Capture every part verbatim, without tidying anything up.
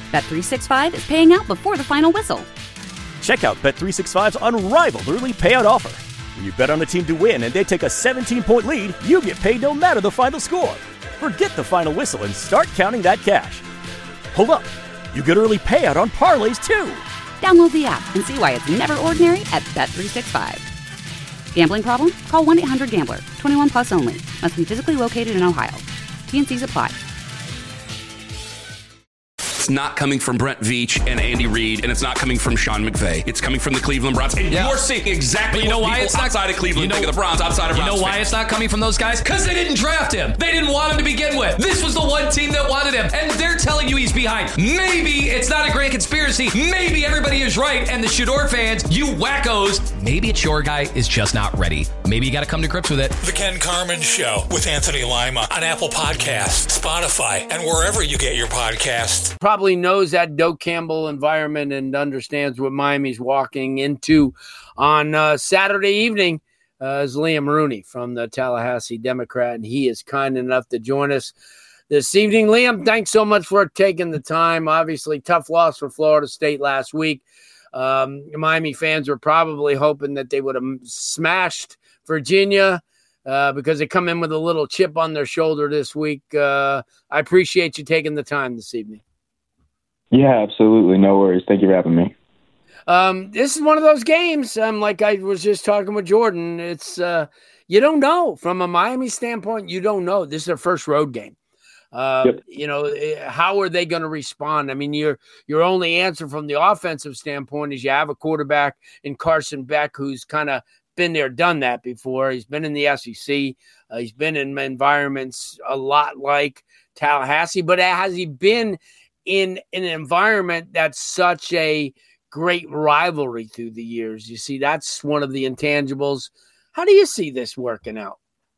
Bet three sixty-five is paying out before the final whistle. Check out Bet three sixty-five's unrivaled early payout offer. When you bet on a team to win and they take a seventeen-point lead, you get paid no matter the final score. Forget the final whistle and start counting that cash. Hold up. You get early payout on parlays, too. Download the app and see why it's never ordinary at Bet three sixty-five. Gambling problem? Call one eight hundred gambler. twenty-one plus only. Must be physically located in Ohio. T and Cs apply. It's not coming from Brent Veach and Andy Reid, and it's not coming from Sean McVay. It's coming from the Cleveland Browns. And yeah. you're seeing exactly you know what why people it's not, outside of Cleveland you know, think of the Browns, outside of You Browns know why fans. it's not coming from those guys? Because they didn't draft him. They didn't want him to begin with. This was the one team that wanted him, and they're telling you he's behind. Maybe it's not a great conspiracy. Maybe everybody is right, and the Shador fans, you wackos, maybe it's your guy is just not ready. Maybe you got to come to grips with it. The Ken Carman Show with Anthony Lima on Apple Podcasts, Spotify, and wherever you get your podcasts. Probably knows that Doak Campbell environment and understands what Miami's walking into on uh, Saturday evening uh, is Liam Rooney from the Tallahassee Democrat, and he is kind enough to join us this evening. Liam, thanks so much for taking the time. Obviously, tough loss for Florida State last week. Um, Miami fans were probably hoping that they would have smashed Virginia uh, because they come in with a little chip on their shoulder this week. Uh, I appreciate you taking the time this evening. Yeah, absolutely. No worries. Thank you for having me. Um, this is one of those games, um, like I was just talking with Jordan. It's uh, you don't know. From a Miami standpoint, you don't know. This is their first road game. Uh, yep. You know, how are they going to respond? I mean, your your only answer from the offensive standpoint is you have a quarterback in Carson Beck who's kind of been there, done that before. He's been in the S E C. Uh, he's been in environments a lot like Tallahassee, but has he been in an environment that's such a great rivalry through the years? You see, that's one of the intangibles. How do you see this working out?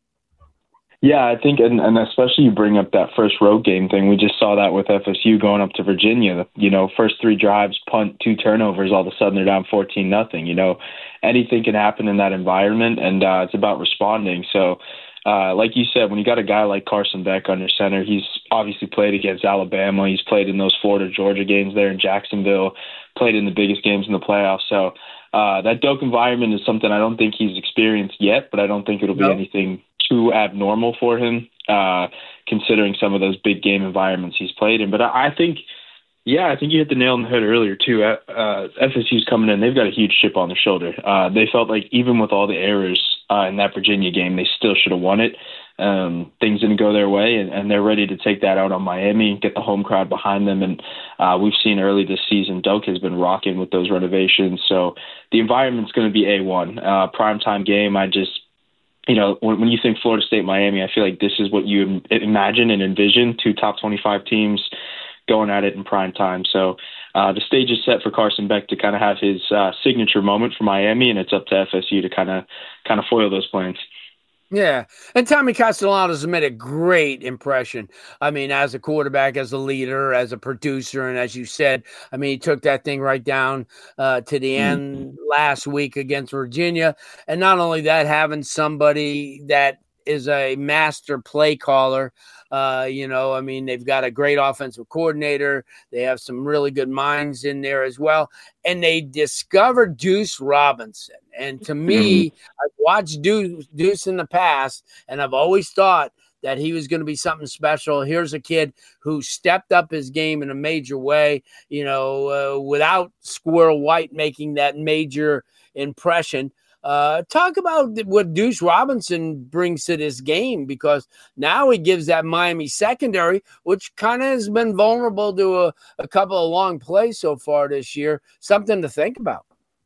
Yeah, I think, and, and especially you bring up that first road game thing. We just saw that with F S U going up to Virginia. You know, first three drives, punt, two turnovers, all of a sudden they're down fourteen nothing. You know, anything can happen in that environment, and uh, it's about responding. So, Uh, like you said, when you got a guy like Carson Beck under center, he's obviously played against Alabama. He's played in those Florida-Georgia games there in Jacksonville, played in the biggest games in the playoffs. So uh, that Doak environment is something I don't think he's experienced yet, but I don't think it'll be no. anything too abnormal for him, uh, considering some of those big game environments he's played in. But I, I think, yeah, I think you hit the nail on the head earlier, too. Uh, F S U's coming in. They've got a huge chip on their shoulder. Uh, they felt like even with all the errors uh, in that Virginia game, they still should have won it. Um, things didn't go their way, and, and they're ready to take that out on Miami, get the home crowd behind them. And uh, we've seen early this season, Doak has been rocking with those renovations. So the environment's going to be A one. Uh, primetime game, I just, you know, when, when you think Florida State, Miami, I feel like this is what you imagine and envision, two top twenty-five teams going at it in prime time. So uh, the stage is set for Carson Beck to kind of have his uh, signature moment for Miami, and it's up to F S U to kind of kind of foil those plans. Yeah, and Tommy Castellanos has made a great impression. I mean, as a quarterback, as a leader, as a producer, and as you said, I mean, he took that thing right down uh, to the end mm-hmm. last week against Virginia. And not only that, having somebody that is a master play caller. Uh, you know, I mean, they've got a great offensive coordinator. They have some really good minds in there as well. And they discovered Deuce Robinson. And to me, I've watched Deuce, Deuce in the past, and I've always thought that he was going to be something special. Here's a kid who stepped up his game in a major way, you know, uh, without Squirrel White making that major impression. Uh, talk about what Deuce Robinson brings to this game, because now he gives that Miami secondary, which kind of has been vulnerable to a, a couple of long plays so far this year, something to think about.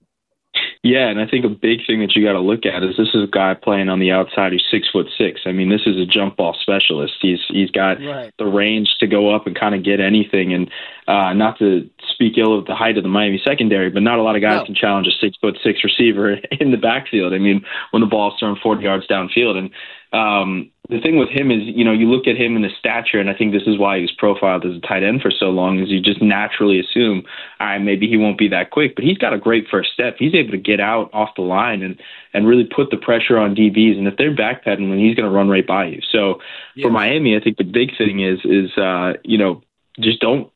Yeah, and I think a big thing that you got to look at is this is a guy playing on the outside who's six foot six. I mean, this is a jump ball specialist. He's he's got right. the range to go up and kind of get anything. And uh, not to speak ill of the height of the Miami secondary, but not a lot of guys no. can challenge a six foot six receiver in the backfield. I mean, when the ball's thrown forty yards downfield. And um, the thing with him is, you know, you look at him in his stature, and I think this is why he was profiled as a tight end for so long, is you just naturally assume, all right, maybe he won't be that quick, but he's got a great first step. He's able to get out off the line and, and really put the pressure on D Bs. And if they're backpedaling, he's going to run right by you. So yeah. for Miami, I think the big thing is, is uh, you know, just don't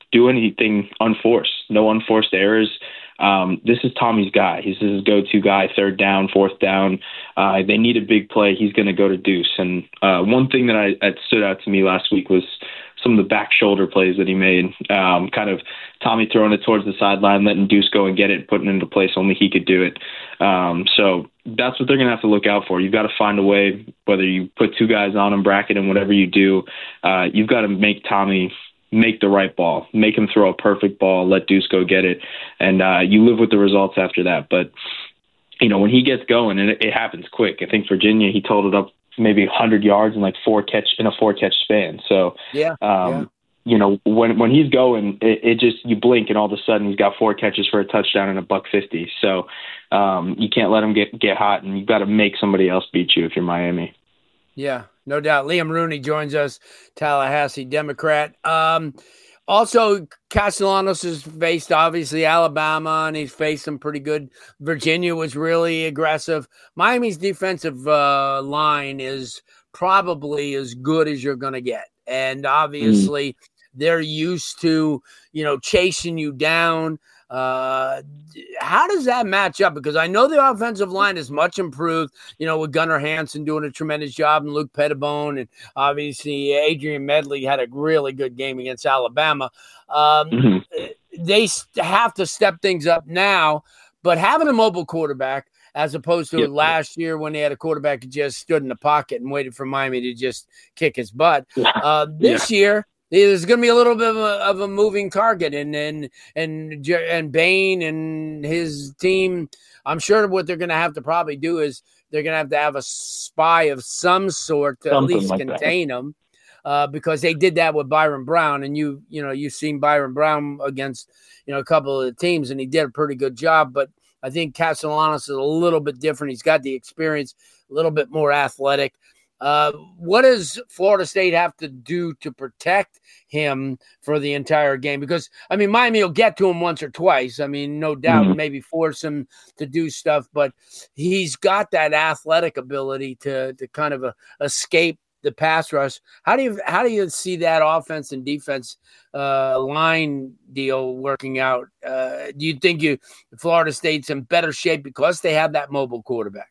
do anything unforced. No unforced errors. Um, this is Tommy's guy. He's his go-to guy, third down, fourth down. Uh, they need a big play. He's going to go to Deuce. And uh, one thing that, I, that stood out to me last week was some of the back shoulder plays that he made, um, kind of Tommy throwing it towards the sideline, letting Deuce go and get it, putting it into place. Only he could do it. Um, so that's what they're going to have to look out for. You've got to find a way, whether you put two guys on him, bracket him, whatever you do, uh, you've got to make Tommy make the right ball, make him throw a perfect ball, let Deuce go get it, and uh, you live with the results after that. But, you know, when he gets going, and it, it happens quick. I think Virginia, he totaled up maybe one hundred yards in like four catch in a four catch span. So, yeah, um, yeah. you know, when when he's going, it, it just, you blink and all of a sudden he's got four catches for a touchdown and a buck fifty. So um, you can't let him get, get hot, and you've got to make somebody else beat you if you're Miami. Yeah, no doubt. Liam Rooney joins us, Tallahassee Democrat. Um, also, Castellanos has faced, obviously, Alabama, and he's faced some pretty good. Virginia was really aggressive. Miami's defensive uh, line is probably as good as you're going to get. And obviously, mm. they're used to, you know, chasing you down. Uh, how does that match up? Because I know the offensive line is much improved, you know, with Gunnar Hansen doing a tremendous job and Luke Pettibone, and obviously Adrian Medley had a really good game against Alabama. Um, mm-hmm. They have to step things up now, but having a mobile quarterback as opposed to yep. last year when they had a quarterback who just stood in the pocket and waited for Miami to just kick his butt. Uh, this yeah. year, there's going to be a little bit of a, of a moving target, and and and and Bain and his team. I'm sure what they're going to have to probably do is they're going to have to have a spy of some sort to Something at least like contain that. them, uh, because they did that with Byron Brown, and you you know you've seen Byron Brown against you know a couple of the teams, and he did a pretty good job. But I think Castellanos is a little bit different. He's got the experience, a little bit more athletic. Uh, what does Florida State have to do to protect him for the entire game? Because, I mean, Miami will get to him once or twice. I mean, no doubt, mm-hmm. maybe force him to do stuff, but he's got that athletic ability to to kind of uh, escape the pass rush. How do you how do you see that offense and defense uh, line deal working out? Uh, do you think you Florida State's in better shape because they have that mobile quarterback?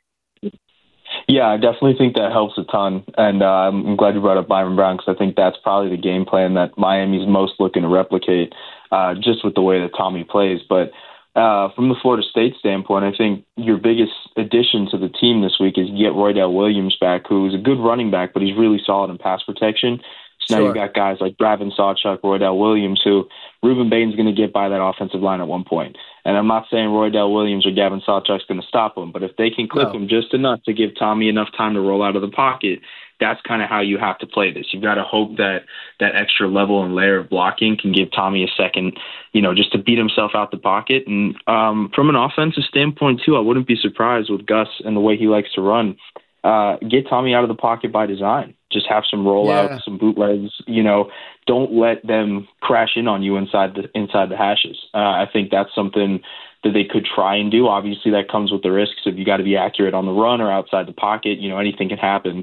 Yeah, I definitely think that helps a ton. And uh, I'm glad you brought up Byron Brown, because I think that's probably the game plan that Miami's most looking to replicate, uh, just with the way that Tommy plays. But uh, from the Florida State standpoint, I think your biggest addition to the team this week is get Roydell Williams back, who's a good running back, but he's really solid in pass protection. So now sure. you've got guys like Bravin Sawchuk, Roydell Williams, who Ruben Bain's going to get by that offensive line at one point. And I'm not saying Roydell Williams or Gavin Sawchuk's going to stop him, but if they can clip no. him just enough to give Tommy enough time to roll out of the pocket, that's kind of how you have to play this. You've got to hope that that extra level and layer of blocking can give Tommy a second, you know, just to beat himself out the pocket. And um, from an offensive standpoint, too, I wouldn't be surprised with Gus and the way he likes to run. Uh, get Tommy out of the pocket by design. Just have some rollouts, yeah. some bootlegs. You know, don't let them crash in on you inside the inside the hashes. Uh, I think that's something that they could try and do. Obviously, that comes with the risks of you got to be accurate on the run or outside the pocket. You know, anything can happen.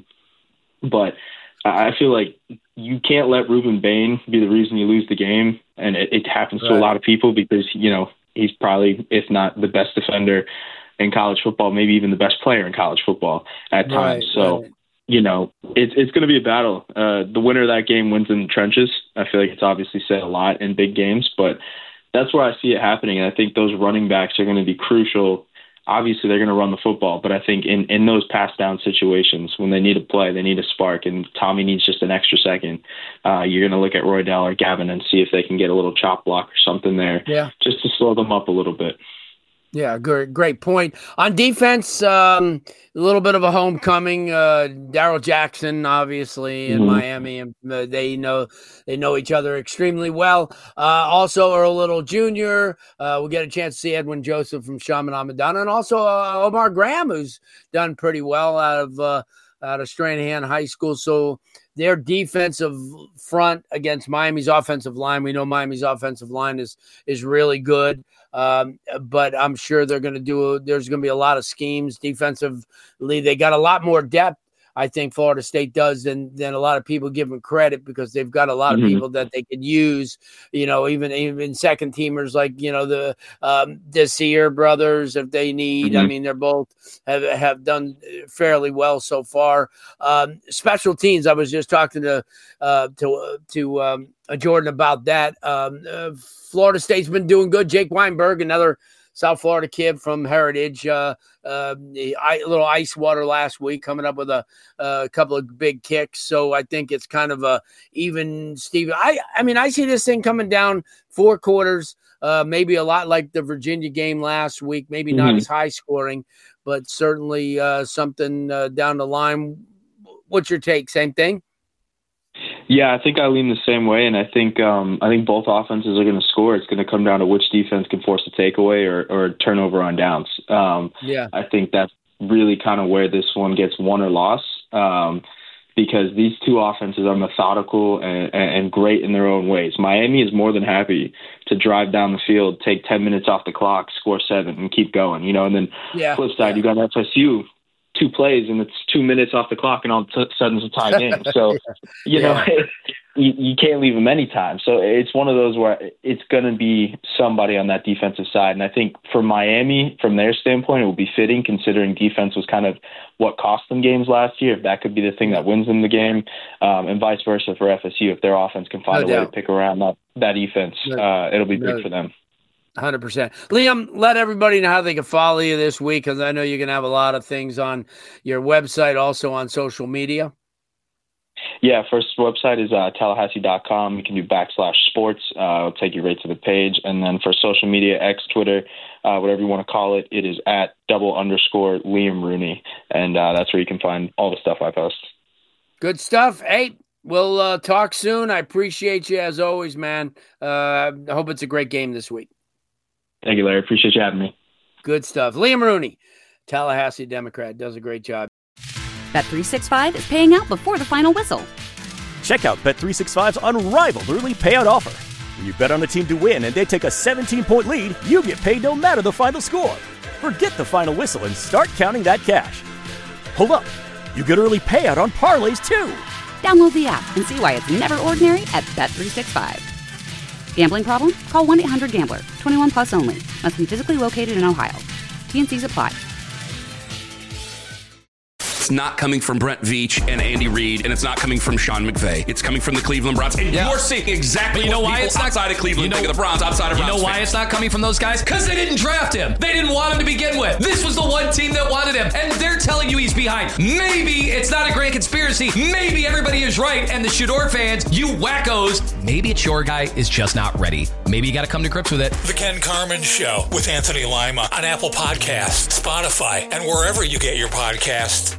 But I feel like you can't let Ruben Bain be the reason you lose the game, and it, it happens right. to a lot of people because you know he's probably, if not the best defender in college football, maybe even the best player in college football at times. Right, so. Right. You know, it's it's going to be a battle. Uh, the winner of that game wins in the trenches. I feel like it's obviously said a lot in big games, but that's where I see it happening. And I think those running backs are going to be crucial. Obviously, they're going to run the football, but I think in, in those pass down situations, when they need a play, they need a spark, and Tommy needs just an extra second. Uh, you're going to look at Roydell or Gavin and see if they can get a little chop block or something there, yeah. just to slow them up a little bit. Yeah, great, great point. On defense, um, a little bit of a homecoming. Uh, Darrell Jackson, obviously, in mm-hmm. Miami, and uh, they know they know each other extremely well. Uh, also, Earl Little Junior Uh, we'll get a chance to see Edwin Joseph from Chaminade-Madonna, and also uh, Omar Graham, who's done pretty well out of uh, out of Stranahan High School. So their defensive front against Miami's offensive line. We know Miami's offensive line is is really good. Um, but I'm sure they're going to do, there's going to be a lot of schemes defensively. They got a lot more depth I think Florida State does than than a lot of people give them credit, because they've got a lot of mm-hmm. people that they could use. You know, even even second teamers like you know the um, Desir brothers if they need. Mm-hmm. I mean, they're both have have done fairly well so far. Um, special teams. I was just talking to uh, to to um, Jordan about that. Um, uh, Florida State's been doing good. Jake Weinberg, another South Florida kid from Heritage, uh, uh, a little ice water last week, coming up with a, a couple of big kicks. So I think it's kind of a even Steve. I, I mean, I see this thing coming down four quarters, uh, maybe a lot like the Virginia game last week, maybe mm-hmm. not as high scoring, but certainly uh, something uh, down the line. What's your take? Same thing? Yeah, I think I lean the same way, and I think um, I think both offenses are going to score. It's going to come down to which defense can force a takeaway or, or a turnover on downs. Um, yeah, I think that's really kind of where this one gets won or lost, um, because these two offenses are methodical and, and great in their own ways. Miami is more than happy to drive down the field, take ten minutes off the clock, score seven, and keep going. You know, and then yeah. flip side, you got F S U. Two plays and it's two minutes off the clock and all of a sudden it's a tie game. So, you know, yeah. it, you, you can't leave them anytime. So it's one of those where it's going to be somebody on that defensive side. And I think for Miami, from their standpoint, it will be fitting considering defense was kind of what cost them games last year. If that could be the thing that wins them the game, um, and vice versa for F S U, if their offense can find no a doubt. way to pick around that, that defense, no, uh, it'll be no. big for them. one hundred percent. Liam, let everybody know how they can follow you this week, because I know you're going to have a lot of things on your website, also on social media. Yeah, first website is uh, Tallahassee dot com. You can do backslash sports. Uh, it'll take you right to the page. And then for social media, X, Twitter, uh, whatever you want to call it, it is at double underscore Liam Rooney. And uh, that's where you can find all the stuff I post. Good stuff. Hey, we'll uh, talk soon. I appreciate you as always, man. Uh, I hope it's a great game this week. Thank you, Larry. Appreciate you having me. Good stuff. Liam Rooney, Tallahassee Democrat, does a great job. Bet three sixty-five is paying out before the final whistle. Check out Bet three sixty-five's unrivaled early payout offer. When you bet on a team to win and they take a seventeen-point lead, you get paid no matter the final score. Forget the final whistle and start counting that cash. Hold up. You get early payout on parlays, too. Download the app and see why it's never ordinary at Bet three sixty-five. Gambling problem? Call one eight hundred gambler. twenty-one plus only. Must be physically located in Ohio. T N Cs apply. It's not coming from Brent Veach and Andy Reid, and it's not coming from Sean McVay. It's coming from the Cleveland Browns. And yeah. you're seeing exactly but you know why it's not outside of Cleveland. You know, think of the Browns outside of You Browns know why fans. it's not coming from those guys? Because they didn't draft him. They didn't want him to begin with. This was the one team that wanted him, and they're telling you he's behind. Maybe it's not a grand conspiracy. Maybe everybody is right, and the Shador fans, you wackos, maybe it's your guy is just not ready. Maybe you got to come to grips with it. The Ken Carman Show with Anthony Lima on Apple Podcasts, Spotify, and wherever you get your podcasts.